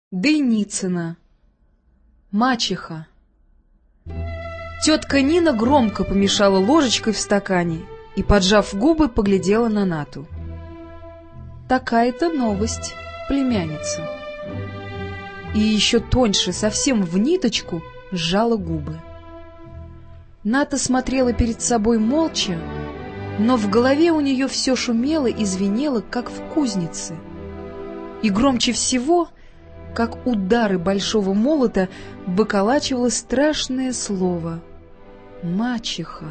Дейницына. Мачеха. Тетка Нина громко помешала ложечкой в стакане и, поджав губы, поглядела на Нату. Такая-то новость, племянница. И еще тоньше, совсем в ниточку, сжала губы. Ната смотрела перед собой молча, но в голове у нее все шумело и звенело, как в кузнице. И громче всего, как удары большого молота, выколачивалось страшное слово «мачеха»,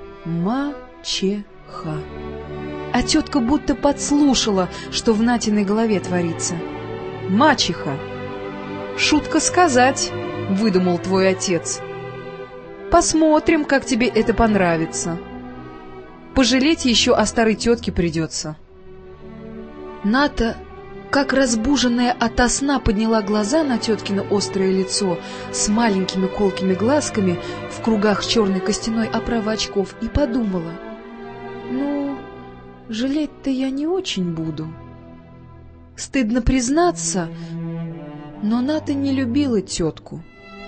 «мачеха». А тетка будто подслушала, что в Натиной голове творится. «Мачеха». «Шутка сказать», — выдумал твой отец. «Посмотрим, как тебе это понравится. Пожалеть еще о старой тетке придется». Ната, как разбуженная ото сна, подняла глаза на теткино острое лицо с маленькими колкими глазками в кругах черной костяной оправы очков и подумала: «Ну, жалеть-то я не очень буду». Стыдно признаться, но Ната не любила тетку.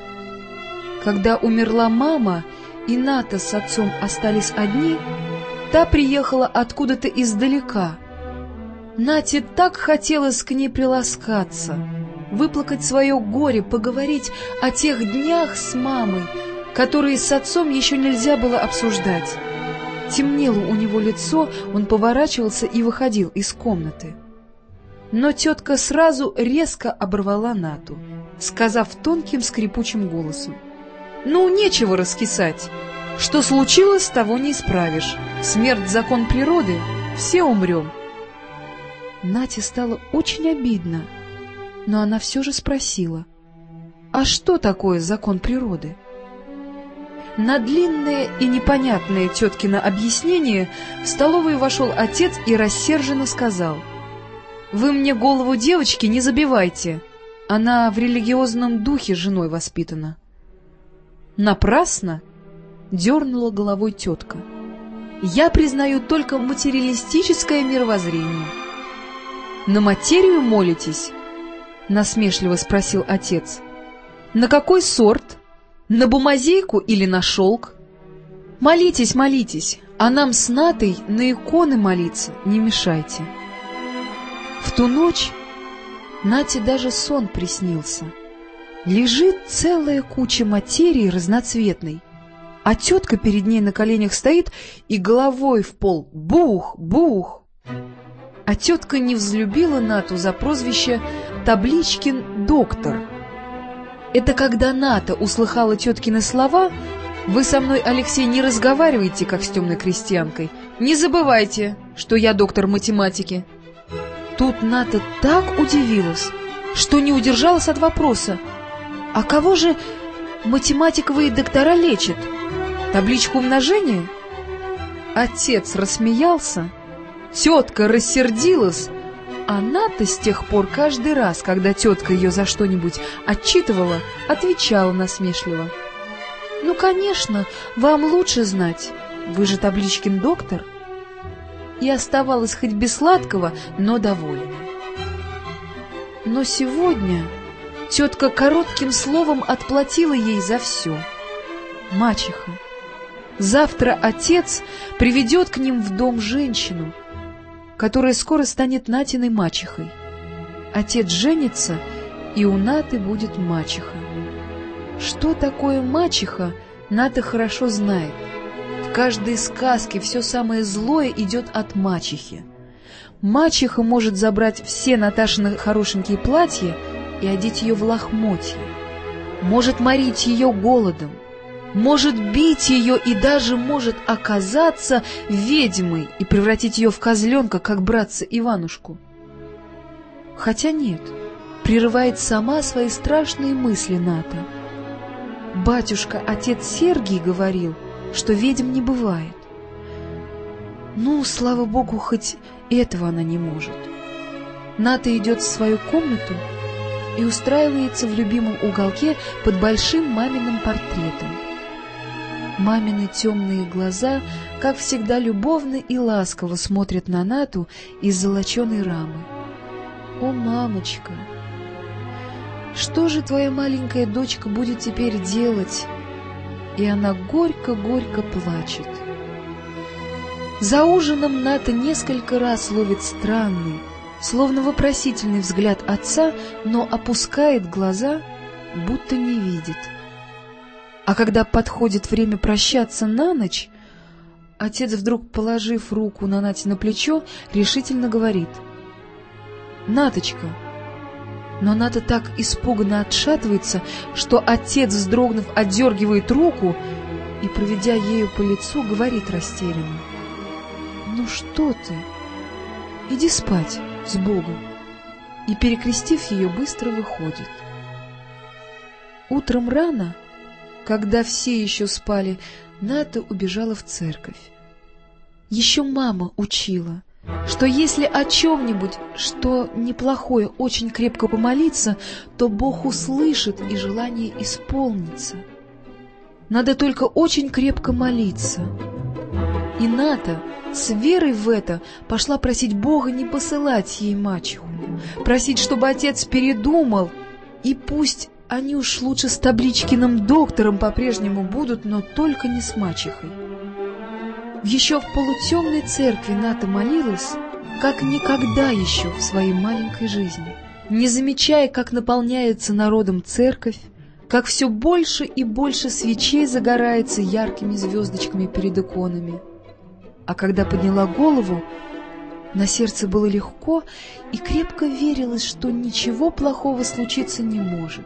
Когда умерла мама, и Ната с отцом остались одни, та приехала откуда-то издалека. Нате так хотелось к ней приласкаться, выплакать свое горе, поговорить о тех днях с мамой, которые с отцом еще нельзя было обсуждать. Темнело у него лицо, он поворачивался и выходил из комнаты. Но тетка сразу резко оборвала Нату, сказав тонким скрипучим голосом: «Ну, нечего раскисать. Что случилось, того не исправишь. Смерть — закон природы, все умрем». Нате стало очень обидно, но она все же спросила: «А что такое закон природы?» На длинное и непонятное теткино объяснение в столовую вошел отец и рассерженно сказал: «Вы мне голову девочки не забивайте, она в религиозном духе женой воспитана». «Напрасно!» — дернула головой тетка. «Я признаю только материалистическое мировоззрение». «На материю молитесь?» — насмешливо спросил отец. «На какой сорт? На бумазейку или на шелк? Молитесь, молитесь, а нам с Натой на иконы молиться не мешайте». В ту ночь Нате даже сон приснился. Лежит целая куча материи разноцветной, а тетка перед ней на коленях стоит и головой в пол бух, бух. А тетка не взлюбила Нату за прозвище Табличкин доктор. Это когда Ната услыхала теткины слова: «Вы со мной, Алексей, не разговаривайте, как с темной крестьянкой. Не забывайте, что я доктор математики». Тут Ната так удивилась, что не удержалась от вопроса: «А кого же математиковые доктора лечат? Табличку умножения?» Отец рассмеялся, тетка рассердилась, а Ната с тех пор каждый раз, когда тетка ее за что-нибудь отчитывала, отвечала насмешливо: «Ну, конечно, вам лучше знать, вы же Табличкин доктор». И оставалась хоть без сладкого, но довольна. Но сегодня тетка коротким словом отплатила ей за все. Мачеха. Завтра отец приведет к ним в дом женщину, которая скоро станет Натиной мачехой. Отец женится, и у Наты будет мачеха. Что такое мачеха, Ната хорошо знает. В каждой сказке все самое злое идет от мачехи. Мачеха может забрать все Наташины хорошенькие платья и одеть ее в лохмотья, может морить ее голодом, может бить ее и даже может оказаться ведьмой и превратить ее в козленка, как братца Иванушку. Хотя нет, прерывает сама свои страшные мысли Ната. Батюшка, отец Сергий, говорил, что ведьм не бывает. Ну, слава богу, хоть этого она не может. Ната идет в свою комнату и устраивается в любимом уголке под большим маминым портретом. Мамины темные глаза, как всегда, любовно и ласково смотрят на Нату из золоченой рамы. О, мамочка! Что же твоя маленькая дочка будет теперь делать? И она горько-горько плачет. За ужином Ната несколько раз ловит странный, словно вопросительный взгляд отца, но опускает глаза, будто не видит. А когда подходит время прощаться на ночь, отец, вдруг положив руку на Натино плечо, решительно говорит: «Наточка». Но Ната так испуганно отшатывается, что отец, вздрогнув, отдергивает руку и, проведя ею по лицу, говорит растерянно: «Ну что ты? Иди спать, с Богом!» И, перекрестив ее, быстро выходит. Утром рано, когда все еще спали, Ната убежала в церковь. Еще мама учила, что если о чем-нибудь, что неплохое, очень крепко помолиться, то Бог услышит и желание исполнится. Надо только очень крепко молиться. И Ната с верой в это пошла просить Бога не посылать ей мачеху, просить, чтобы отец передумал, и пусть они уж лучше с Табличкиным доктором по-прежнему будут, но только не с мачехой. Еще в полутемной церкви Ната молилась, как никогда еще в своей маленькой жизни, не замечая, как наполняется народом церковь, как все больше и больше свечей загорается яркими звездочками перед иконами. А когда подняла голову, на сердце было легко и крепко верилось, что ничего плохого случиться не может.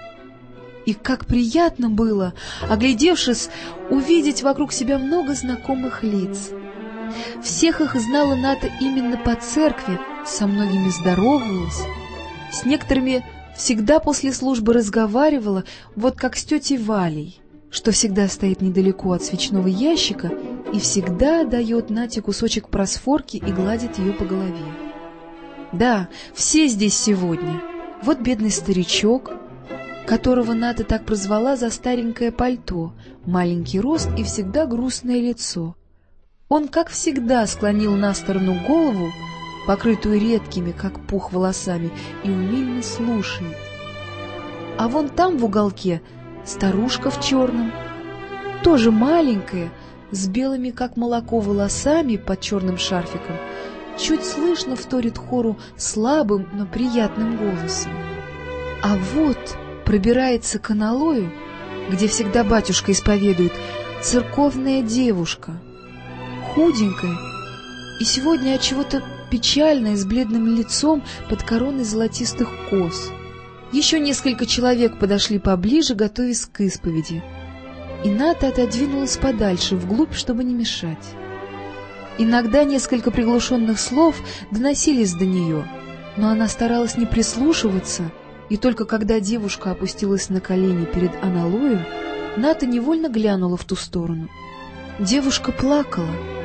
И как приятно было, оглядевшись, увидеть вокруг себя много знакомых лиц. Всех их знала Ната именно по церкви, со многими здоровалась, с некоторыми всегда после службы разговаривала, вот как с тетей Валей, что всегда стоит недалеко от свечного ящика и всегда дает Нате кусочек просфорки и гладит ее по голове. Да, все здесь сегодня. Вот бедный старичок, которого Ната так прозвала за старенькое пальто, маленький рост и всегда грустное лицо. Он, как всегда, склонил на сторону голову, покрытую редкими, как пух, волосами, и умильно слушает. А вон там в уголке старушка в черном, тоже маленькая, с белыми, как молоко, волосами под черным шарфиком, чуть слышно вторит хору слабым, но приятным голосом. А вот пробирается к аналою, где всегда батюшка исповедует, церковная девушка, худенькая, и сегодня отчего-то печальная, с бледным лицом под короной золотистых кос. Еще несколько человек подошли поближе, готовясь к исповеди, и Ната отодвинулась подальше, вглубь, чтобы не мешать. Иногда несколько приглушенных слов доносились до нее, но она старалась не прислушиваться, и только когда девушка опустилась на колени перед аналою, Ната невольно глянула в ту сторону. Девушка плакала.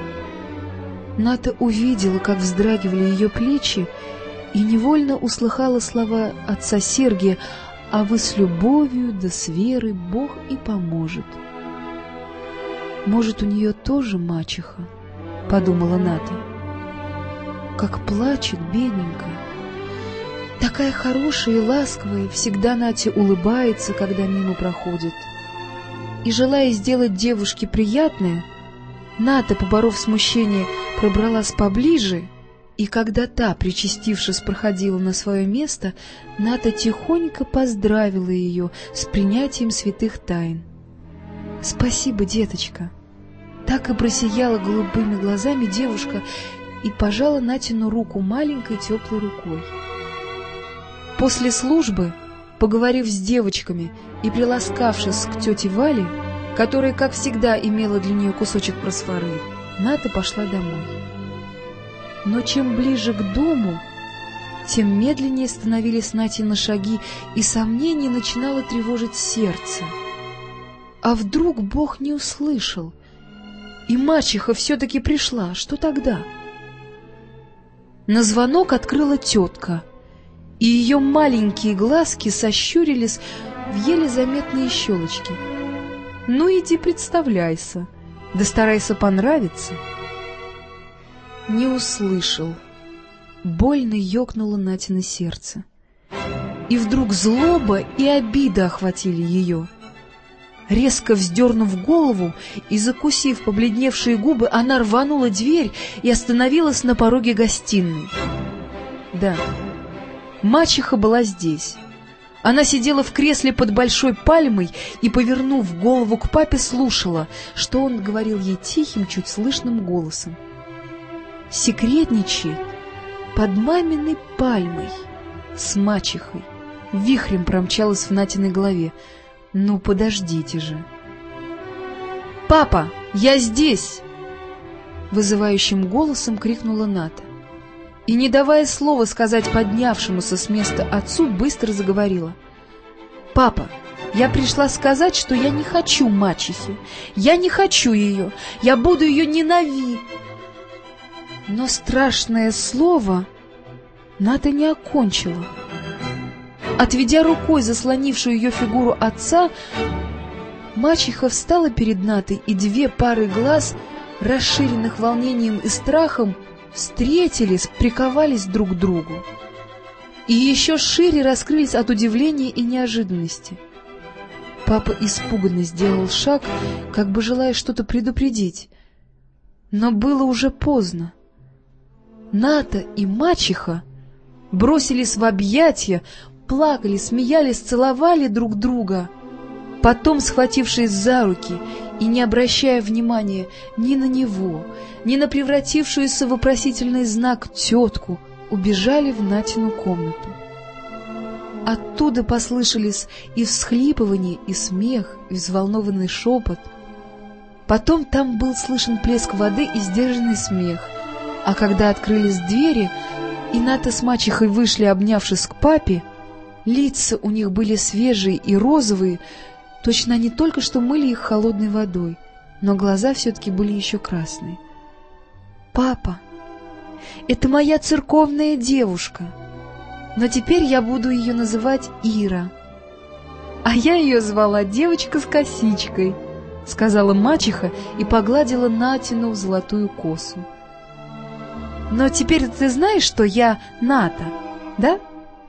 Ната увидела, как вздрагивали ее плечи, и невольно услыхала слова отца Сергия: «А вы с любовью да с верой Бог и поможет». «Может, у нее тоже мачеха?» — подумала Ната. «Как плачет бедненькая. Такая хорошая и ласковая, всегда Нате улыбается, когда мимо проходит». И, желая сделать девушке приятное, Ната, поборов смущение, пробралась поближе, и когда та, причастившись, проходила на свое место, Ната тихонько поздравила ее с принятием святых тайн. «Спасибо, деточка!» Так и просияла голубыми глазами девушка и пожала Натину руку маленькой теплой рукой. После службы, поговорив с девочками и приласкавшись к тете Вале, которая, как всегда, имела для нее кусочек просфоры, Ната пошла домой. Но чем ближе к дому, тем медленнее становились Натины шаги, и сомнение начинало тревожить сердце. А вдруг Бог не услышал, и мачеха все-таки пришла? Что тогда? На звонок открыла тетка, и ее маленькие глазки сощурились в еле заметные щелочки. «Ну, иди представляйся, да старайся понравиться». Не услышал. Больно ёкнуло Натино сердце. и вдруг злоба и обида охватили ее. Резко вздернув голову и закусив побледневшие губы, она рванула дверь и остановилась на пороге гостиной. Да, мачеха была здесь. Она сидела в кресле под большой пальмой и, повернув голову к папе, слушала, что он говорил ей тихим, чуть слышным голосом. Секретничает под маминой пальмой с мачехой. Вихрем промчалась в Натиной голове. «Ну, подождите же!» «Папа, я здесь!» Вызывающим голосом крикнула Ната. И, не давая слова сказать поднявшемуся с места отцу, быстро заговорила. «Папа, я пришла сказать, что я не хочу мачехи. Я не хочу ее. Я буду ее ненавидеть!» Но страшное слово Ната не окончила. Отведя рукой заслонившую ее фигуру отца, мачеха встала перед Натой, и две пары глаз, расширенных волнением и страхом, встретились, приковались друг к другу. И еще шире раскрылись от удивления и неожиданности. Папа испуганно сделал шаг, как бы желая что-то предупредить. Но было уже поздно. Ната и мачеха бросились в объятия, плакали, смеялись, целовали друг друга. Потом, схватившись за руки и не обращая внимания ни на него, ни на превратившуюся в вопросительный знак тетку, убежали в Натину комнату. Оттуда послышались и всхлипывание, и смех, и взволнованный шепот. Потом там был слышен плеск воды и сдержанный смех, а когда открылись двери, и Ната с мачехой вышли, обнявшись к папе, лица у них были свежие и розовые, точно они только что мыли их холодной водой, но глаза все-таки были еще красные. «Папа, это моя церковная девушка, но теперь я буду ее называть Ира. А я ее звала девочка с косичкой», — сказала мачеха и погладила Натину золотую косу. «Но теперь ты знаешь, что я Ната, да?»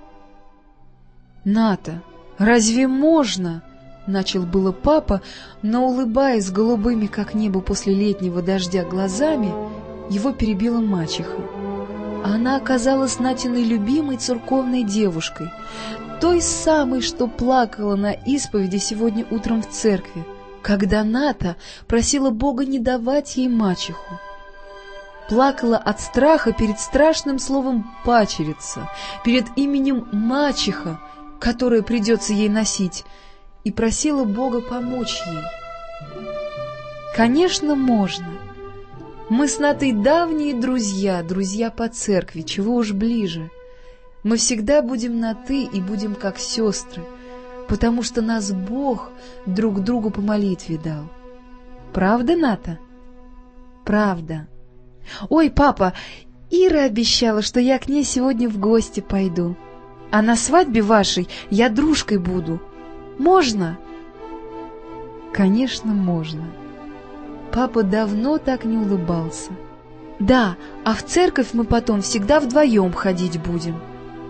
«Ната, разве можно?» — начал было папа, но, улыбаясь голубыми, как небо после летнего дождя, глазами, его перебила мачеха. Она оказалась Натиной любимой церковной девушкой, той самой, что плакала на исповеди сегодня утром в церкви, когда Ната просила Бога не давать ей мачеху. Плакала от страха перед страшным словом «пачерица», перед именем «мачеха», которое придется ей носить, и просила Бога помочь ей. Конечно, можно. Мы с Натой давние друзья, друзья по церкви, чего уж ближе. Мы всегда будем на «ты» и будем как сестры, потому что нас Бог друг другу по молитве дал. Правда, Ната? Правда. Ой, папа, Ира обещала, что я к ней сегодня в гости пойду. А на свадьбе вашей я дружкой буду. Можно? Конечно, можно. Папа давно так не улыбался. Да, а в церковь мы потом всегда вдвоем ходить будем.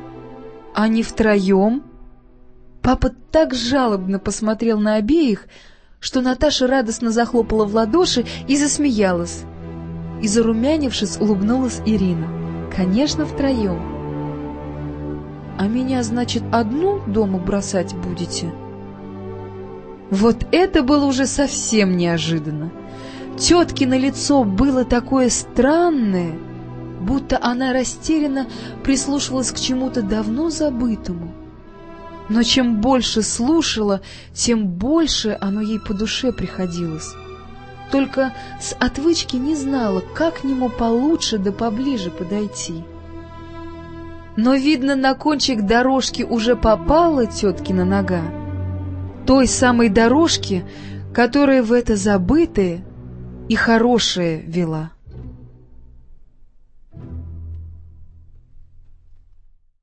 А не втроем? Папа так жалобно посмотрел на обеих, что Наташа радостно захлопала в ладоши и засмеялась. И, зарумянившись, улыбнулась Ирина. Конечно, втроем. «А меня, значит, одну дома бросать будете?» Вот это было уже совсем неожиданно. Теткино лицо было такое странное, будто она растерянно прислушивалась к чему-то давно забытому. Но чем больше слушала, тем больше оно ей по душе приходилось. Только с отвычки не знала, как к нему получше да поближе подойти. Но, видно, на кончик дорожки уже попала теткина нога, той самой дорожки, которая в это забытое и хорошее вела.